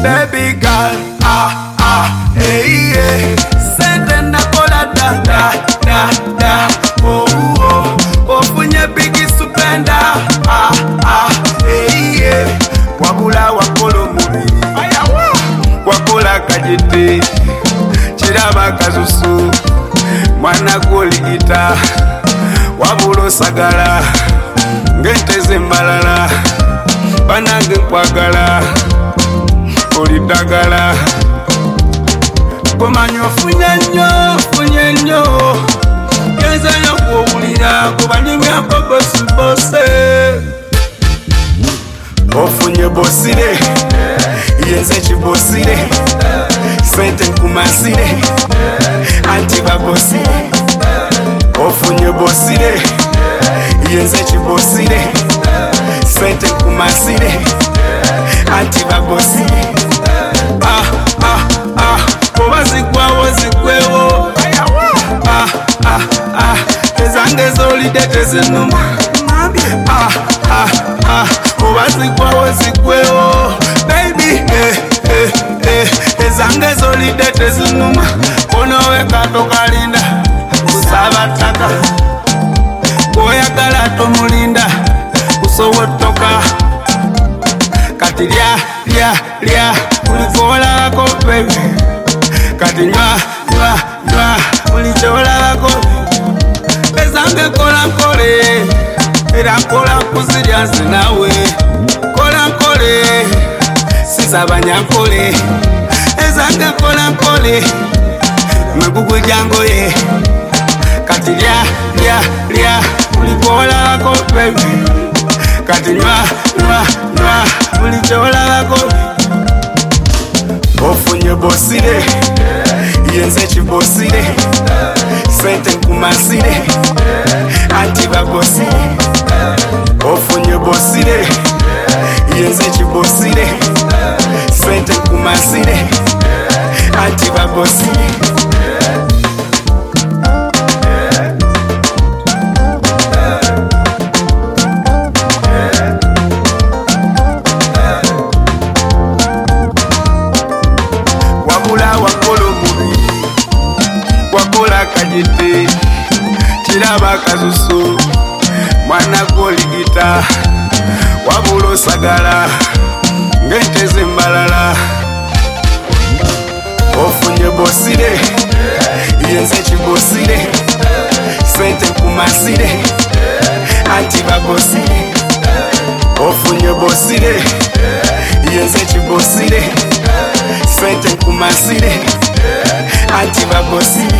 baby girl, hey, yeah. Sente nakola da, ofunye bigi supenda, hey, yeah. Wabula wakola omubiri, wakola kajete, chiraba kazusu, mwana gwoligita, wabula osagala, ngenteze mbalala, banange nkwagala, olidagala. Komanyi ofunye nnyo, genzayo kuwulira kubanyumyako bosibose. Ofunye bosire, yenze kibosire, sente nkumasire, anti babosire. Ofunye bosire, yenze kibosire, sente nkumasire, anti babosire. Obazigwawo zigwewo, ezange zolide tezinuma. Obazigwawo zigwewo, baby, ezange zolide tezinuma. Onowe kato kalinda, kusaba taka, oyagala tomulinda, kusowotoka. Kati lya, ulikolako baby. Kati nywa, ulikolako. Ezange kola nkole, era nkola kuzirya nze nawe. Kola nkole, sizabanya nkole. Ezange kola nkole, megugu jangoye. Kati lya, ulikolako baby. Kati nywa, ulikolako. Ofunye bosire, yenze kibosire, sente nkumasire, anti babosire. Ofunye bosire, yenze kibosire, sente nkumasire, anti babosire. Wakola kajete, chiraba kazusu, mwana gwoligita, wabula osagala, ngenteze mbalala. Ofunye bosire, yenze kibosire, sente nkumasire, anti babosire. Ofunye bosire, yenze kibosire, sente nkumasire, anti babosire.